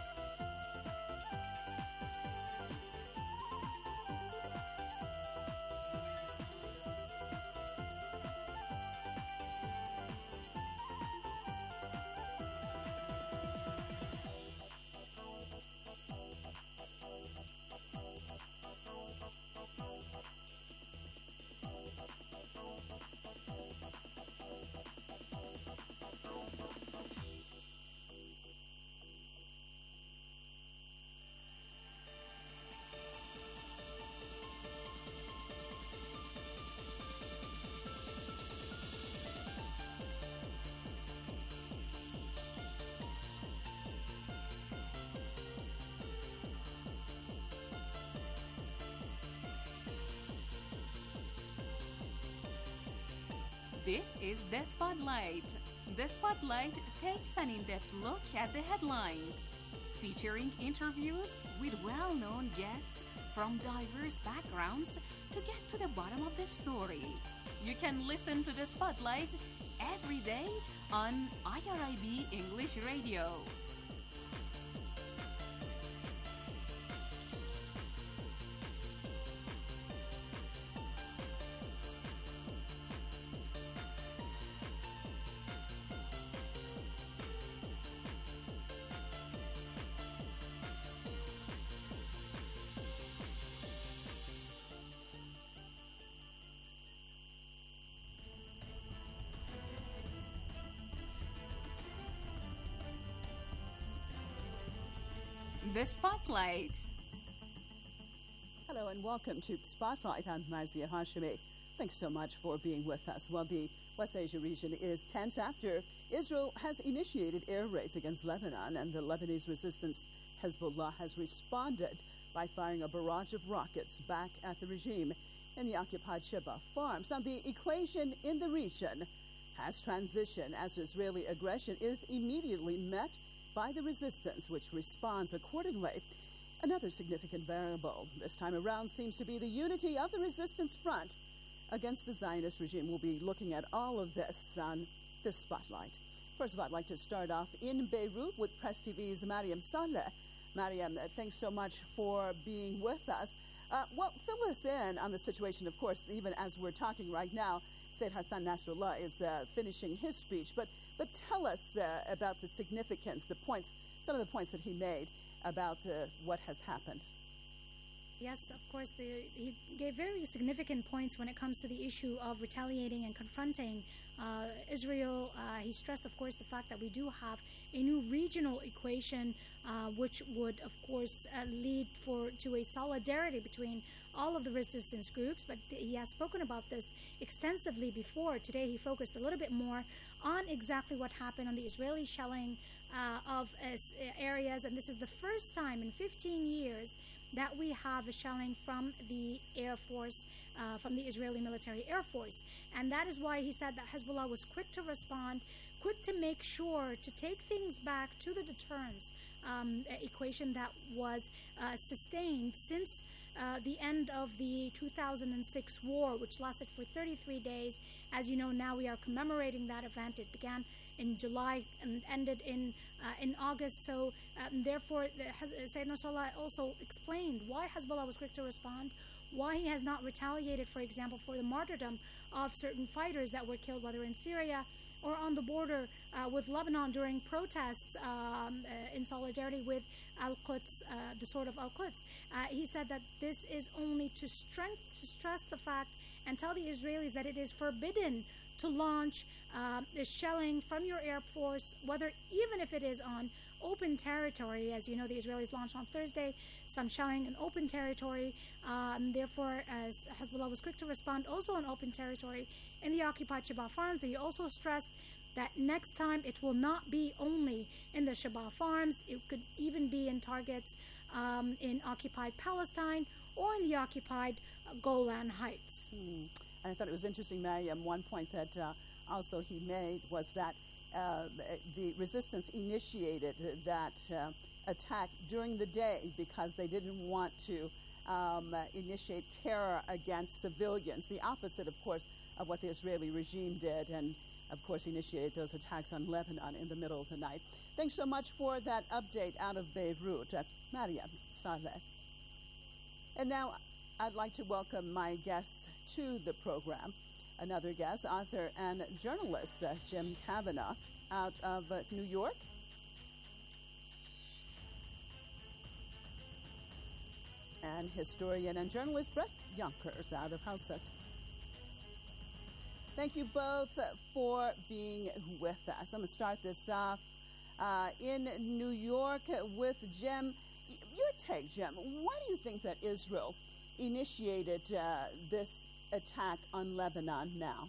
This is The Spotlight. The Spotlight takes an in-depth look at the headlines, featuring interviews with well-known guests from diverse backgrounds to get to the bottom of the story. You can listen to The Spotlight every day on I R I B English Radio. The Spotlight. Hello and welcome to Spotlight. I'm Marzia Hashemi. Thanks so much for being with us. Well, the West Asia region is tense after Israel has initiated air raids against Lebanon, and the Lebanese resistance Hezbollah has responded by firing a barrage of rockets back at the regime in the occupied Shebaa farms. Now, the equation in the region has transitioned as Israeli aggression is immediately met by the resistance, which responds accordingly. Another significant variable this time around seems to be the unity of the resistance front against the Zionist regime. We'll be looking at all of this on this Spotlight. First of all, I'd like to start off in Beirut with Press T V's Mariam Saleh. Mariam, thanks so much for being with us. Uh, well, fill us in on the situation. Of course, even as we're talking right now, Sayyid Hassan Nasrallah is uh, finishing his speech, but but tell us uh, about the significance, the points, some of the points that he made about uh, what has happened. Yes, of course, the, he gave very significant points when it comes to the issue of retaliating and confronting uh, Israel. Uh, he stressed, of course, the fact that we do have a new regional equation, uh, which would, of course, uh, lead for to a solidarity between all of the resistance groups. But he has spoken about this extensively before. Today, he focused a little bit more on exactly what happened on the Israeli shelling uh, of uh, areas, and this is the first time in fifteen years that we have a shelling from the Air Force, uh, from the Israeli military Air Force. And that is why he said that Hezbollah was quick to respond, quick to make sure to take things back to the deterrence um, equation that was uh, sustained since uh, the end of the two thousand six war, which lasted for thirty-three days. As you know, now we are commemorating that event. It began in July and ended in uh, in August. So um, therefore, the, Sayyid Nasrallah also explained why Hezbollah was quick to respond, why he has not retaliated, for example, for the martyrdom of certain fighters that were killed, whether in Syria or on the border uh, with Lebanon during protests um, uh, in solidarity with Al-Quds, uh, the sword of Al-Quds. Uh, he said that this is only to, strength, to stress the fact and tell the Israelis that it is forbidden to launch uh, the shelling from your Air Force, whether even if it is on open territory. As you know, the Israelis launched on Thursday some shelling in open territory. Um, therefore, as Hezbollah was quick to respond, also on open territory in the occupied Shebaa farms. But he also stressed that next time it will not be only in the Shebaa farms. It could even be in targets um, in occupied Palestine or in the occupied uh, Golan Heights. Hmm. And I thought it was interesting, Mariam, one point that uh, also he made was that uh, the resistance initiated that uh, attack during the day because they didn't want to um, uh, initiate terror against civilians, the opposite, of course, of what the Israeli regime did, and, of course, initiated those attacks on Lebanon in the middle of the night. Thanks so much for that update out of Beirut. That's Mariam Saleh. And now I'd like to welcome my guests to the program. Another guest, author and journalist uh, Jim Kavanagh out of uh, New York. And historian and journalist Brett Yonkers out of Hauset. Thank you both uh, for being with us. I'm going to start this off uh, in New York with Jim. Y- your take, Jim. Why do you think that Israel initiated uh, this attack on Lebanon now?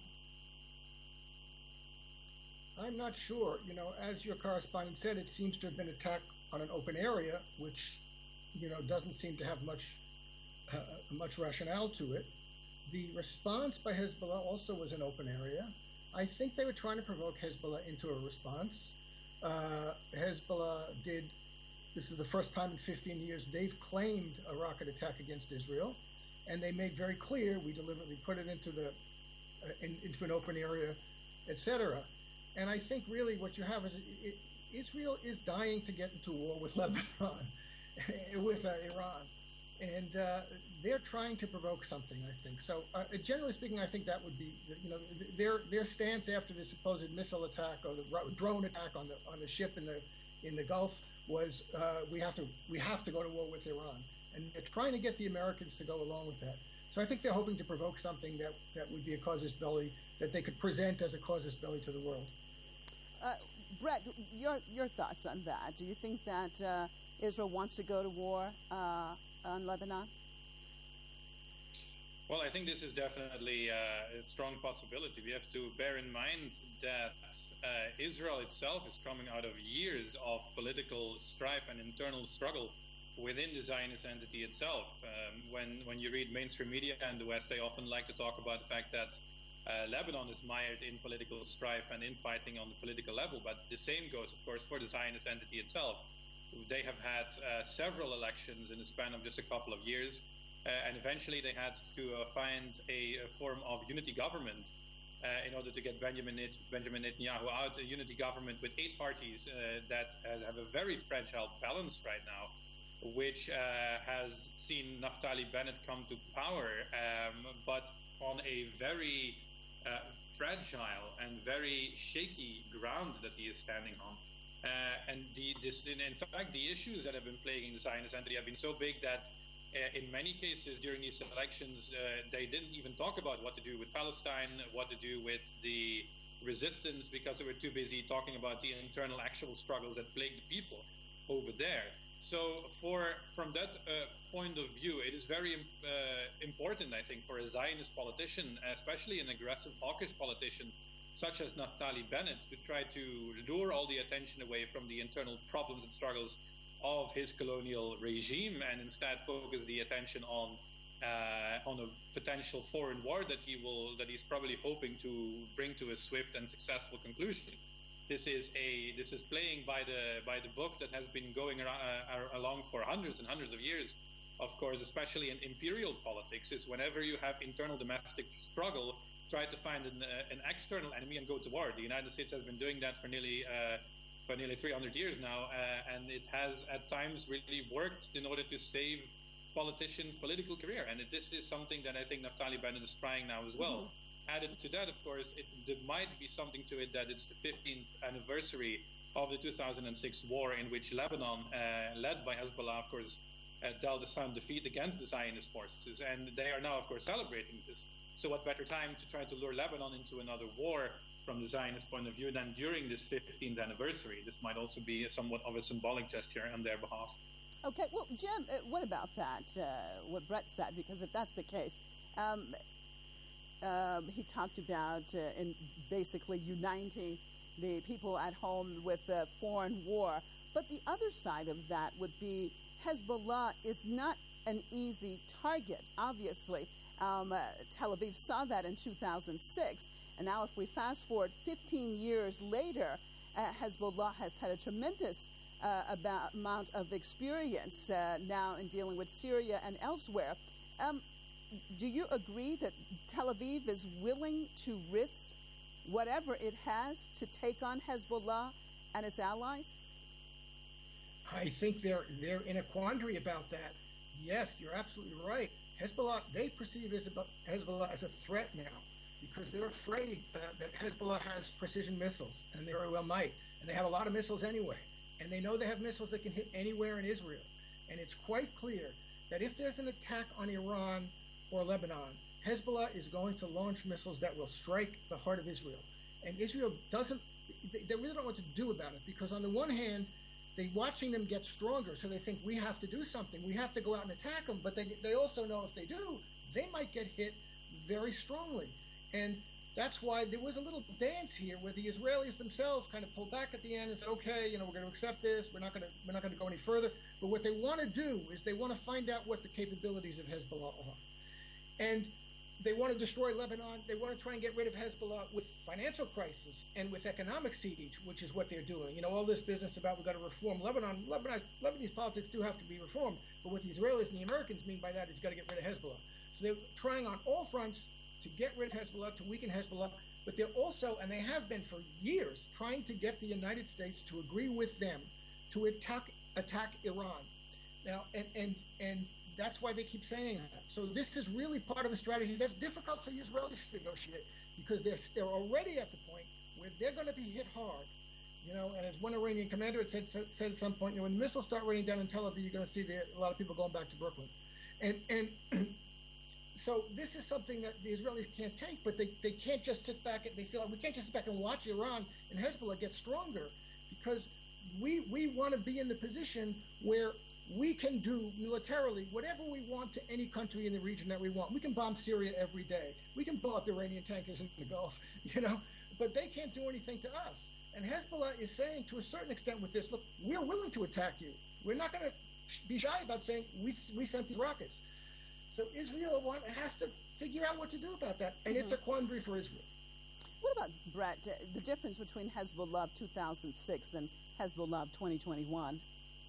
I'm not sure. You know, as your correspondent said, it seems to have been attacked on an open area, which, you know, doesn't seem to have much uh, much rationale to it. The response by Hezbollah also was an open area. I think they were trying to provoke Hezbollah into a response. Uh, Hezbollah did, this is the first time in fifteen years, they've claimed a rocket attack against Israel. And they made very clear, we deliberately put it into the uh, in, into an open area et cetera. And I think really what you have is it, Israel is dying to get into war with Lebanon, with uh, Iran. And uh, they're trying to provoke something, I think. So uh, generally speaking, I think that would be, you know, their their stance after the supposed missile attack or the drone attack on the on the ship in the in the Gulf was uh, we have to we have to go to war with Iran, and they're trying to get the Americans to go along with that. So I think they're hoping to provoke something that, that would be a casus belli that they could present as a casus belli to the world. Uh, Brett, your your thoughts on that? Do you think that uh, Israel wants to go to war uh, on Lebanon? Well, I think this is definitely uh, a strong possibility. We have to bear in mind that uh, Israel itself is coming out of years of political strife and internal struggle within the Zionist entity itself. Um, when, when you read mainstream media in the West, they often like to talk about the fact that uh, Lebanon is mired in political strife and infighting on the political level, but the same goes, of course, for the Zionist entity itself. They have had uh, several elections in the span of just a couple of years, uh, and eventually they had to uh, find a, a form of unity government uh, in order to get Benjamin, Benjamin Netanyahu out, a unity government with eight parties uh, that uh, have a very fragile balance right now, which uh, has seen Naftali Bennett come to power, um, but on a very uh, fragile and very shaky ground that he is standing on. Uh, and the, this, in, in fact, the issues that have been plaguing the Zionist entity have been so big that uh, in many cases during these elections, uh, they didn't even talk about what to do with Palestine, what to do with the resistance, because they were too busy talking about the internal actual struggles that plague the people over there. So for from that uh, point of view, it is very uh, important, I think, for a Zionist politician, especially an aggressive, hawkish politician, such as Naftali Bennett, to try to lure all the attention away from the internal problems and struggles of his colonial regime and instead focus the attention on uh, on a potential foreign war that he will that he's probably hoping to bring to a swift and successful conclusion. This is a this is playing by the by the book that has been going around, uh, along for hundreds and hundreds of years. Of course, especially in imperial politics, is whenever you have internal domestic struggle, try to find an, uh, an external enemy and go to war. The United States has been doing that for nearly uh, for nearly three hundred years now, uh, and it has at times really worked in order to save politicians' political career. And it, this is something that I think Naftali Bennett is trying now as well. Mm-hmm. Added to that, of course, it, there might be something to it that it's the fifteenth anniversary of the two thousand six war in which Lebanon, uh, led by Hezbollah, of course, uh, dealt a sound defeat against the Zionist forces. And they are now, of course, celebrating this. So what better time to try to lure Lebanon into another war from the Zionist point of view than during this fifteenth anniversary? This might also be somewhat of a symbolic gesture on their behalf. Okay, well, Jim, uh, what about that, uh, what Brett said? Because if that's the case, um, Um, he talked about uh, in basically uniting the people at home with a foreign war. But the other side of that would be Hezbollah is not an easy target, obviously. Um, uh, Tel Aviv saw that in two thousand six. And now if we fast forward fifteen years later, uh, Hezbollah has had a tremendous uh, about, amount of experience uh, now in dealing with Syria and elsewhere. Um, Do you agree that Tel Aviv is willing to risk whatever it has to take on Hezbollah and its allies? I think they're they're in a quandary about that. Yes, you're absolutely right. Hezbollah, they perceive Hezbollah as a threat now because they're afraid uh, that Hezbollah has precision missiles, and they very well might. And they have a lot of missiles anyway. And they know they have missiles that can hit anywhere in Israel. And it's quite clear that if there's an attack on Iran or Lebanon, Hezbollah is going to launch missiles that will strike the heart of Israel. And Israel doesn't, they really don't know what to do about it, because on the one hand, they're watching them get stronger, so they think we have to do something. We have to go out and attack them, but they, they also know if they do, they might get hit very strongly. And that's why there was a little dance here where the Israelis themselves kind of pulled back at the end and said, okay, you know, we're going to accept this. We're not going to, we're not going to go any further. But what they want to do is they want to find out what the capabilities of Hezbollah are. And they want to destroy Lebanon. They want to try and get rid of Hezbollah with financial crisis and with economic siege, which is what they're doing. You know, all this business about we've got to reform Lebanon. Lebanon, Lebanese politics do have to be reformed. But what the Israelis and the Americans mean by that is you've got to get rid of Hezbollah. So they're trying on all fronts to get rid of Hezbollah, to weaken Hezbollah. but they're also, and they have been for years, trying to get the United States to agree with them to attack attack Iran. Now, and and and that's why they keep saying that. So this is really part of a strategy that's difficult for the Israelis to negotiate, because they're they're already at the point where they're going to be hit hard. You know, and as one Iranian commander had said, said at some point, you know, when missiles start raining down in Tel Aviv, you're going to see the, a lot of people going back to Brooklyn. And and so this is something that the Israelis can't take, but they, they can't just sit back and they feel like we can't just sit back and watch Iran and Hezbollah get stronger, because we we want to be in the position where we can do militarily whatever we want to any country in the region that we want. We can bomb Syria every day. We can blow up Iranian tankers in the Gulf, you know, but they can't do anything to us. And Hezbollah is saying to a certain extent with this, look, we're willing to attack you. We're not going to be shy about saying we we sent these rockets. So Israel want, has to figure out what to do about that. And mm-hmm. it's a quandary for Israel. What about, Brett, the difference between Hezbollah of two thousand six and Hezbollah of twenty twenty-one?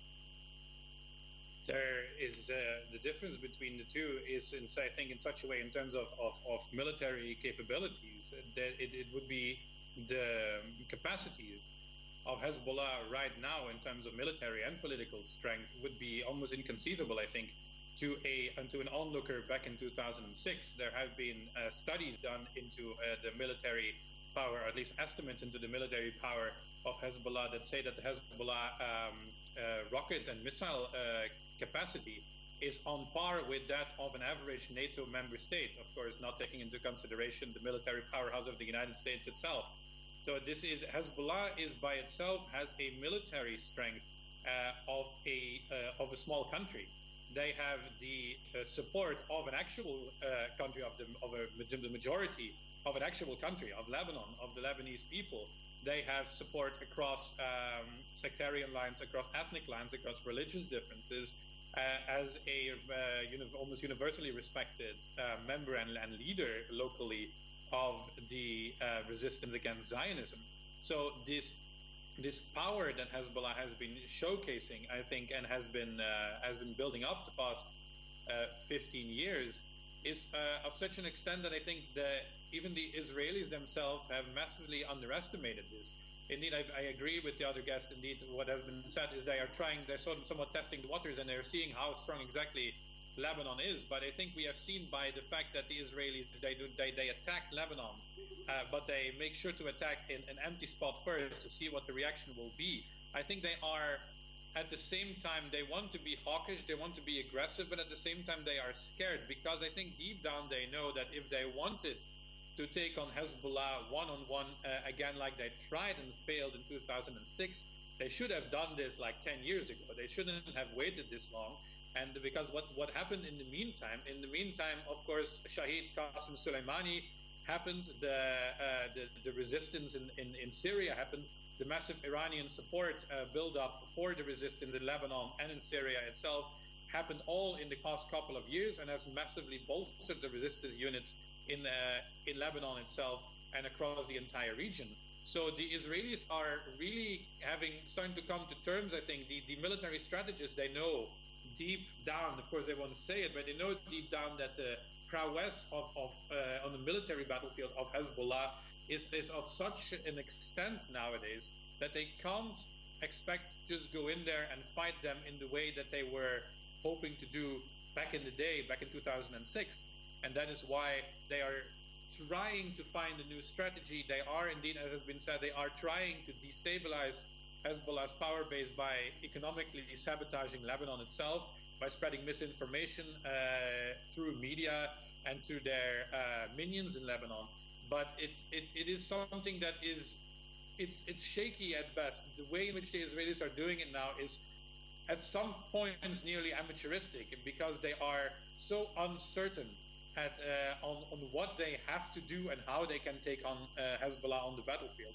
There is uh, the difference between the two is, in, I think, in such a way in terms of, of, of military capabilities that it, it would be the capacities of Hezbollah right now in terms of military and political strength would be almost inconceivable, I think, to a to an onlooker back in two thousand six. There have been uh, studies done into uh, the military power, or at least estimates into the military power of Hezbollah that say that the Hezbollah um, uh, rocket and missile uh, capacity is on par with that of an average NATO member state, of course, not taking into consideration the military powerhouse of the United States itself. So this is Hezbollah is by itself has a military strength uh, of a uh, of a small country. They have the uh, support of an actual uh, country of the of a, the majority of an actual country of Lebanon, of the Lebanese people. They have support across um, sectarian lines, across ethnic lines, across religious differences, uh, as a uh, uni- almost universally respected uh, member and, and leader locally of the uh, resistance against Zionism. So this this power that Hezbollah has been showcasing, I think, and has been uh, has been building up the past uh, fifteen years, is uh, of such an extent that I think that even the Israelis themselves have massively underestimated this. Indeed, I, I agree with the other guest. Indeed, what has been said is they are trying, they're sort of somewhat testing the waters, and they're seeing how strong exactly Lebanon is. But I think we have seen by the fact that the Israelis, they do, they, they attack Lebanon, uh, but they make sure to attack in an empty spot first to see what the reaction will be. I think they are, at the same time, they want to be hawkish, they want to be aggressive, but at the same time they are scared, because I think deep down they know that if they wanted to take on Hezbollah one-on-one uh, again like they tried and failed in two thousand six, they should have done this like ten years ago. They shouldn't have waited this long. And because what, what happened in the meantime, in the meantime, of course, Shahid Qasem Soleimani happened, the, uh, the, the resistance in, in, in Syria happened, the massive Iranian support uh, build-up for the resistance in Lebanon and in Syria itself happened all in the past couple of years and has massively bolstered the resistance units in uh, in Lebanon itself and across the entire region. So the Israelis are really having starting to come to terms. I think the, the military strategists, they know deep down, of course they won't say it, but they know deep down that the prowess of, of uh, on the military battlefield of Hezbollah is, is of such an extent nowadays that they can't expect to just go in there and fight them in the way that they were hoping to do back in the day, back in two thousand six. And that is why they are trying to find a new strategy. They are indeed, as has been said, they are trying to destabilize Hezbollah's power base by economically sabotaging Lebanon itself, by spreading misinformation uh, through media and through their uh, minions in Lebanon. But it, it, it is something that is, it's, it's shaky at best. The way in which the Israelis are doing it now is at some points nearly amateuristic, because they are so uncertain At, uh, on, on what they have to do and how they can take on uh, Hezbollah on the battlefield.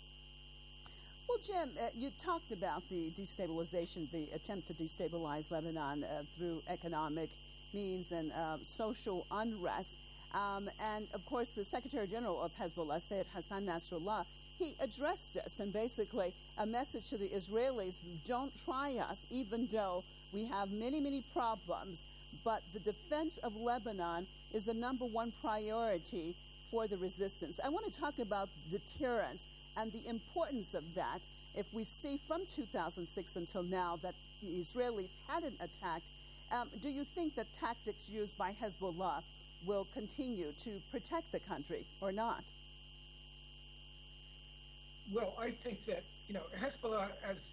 Well, Jim, uh, you talked about the destabilization, the attempt to destabilize Lebanon uh, through economic means and uh, social unrest. Um, and, of course, the Secretary General of Hezbollah, Sayyid Hassan Nasrallah, he addressed this, and basically a message to the Israelis, don't try us, even though we have many, many problems, but the defense of Lebanon is the number one priority for the resistance. I want to talk about deterrence and the importance of that. If we see from two thousand six until now that the Israelis hadn't attacked, um, do you think that tactics used by Hezbollah will continue to protect the country or not? Well, I think that, you know, Hezbollah, as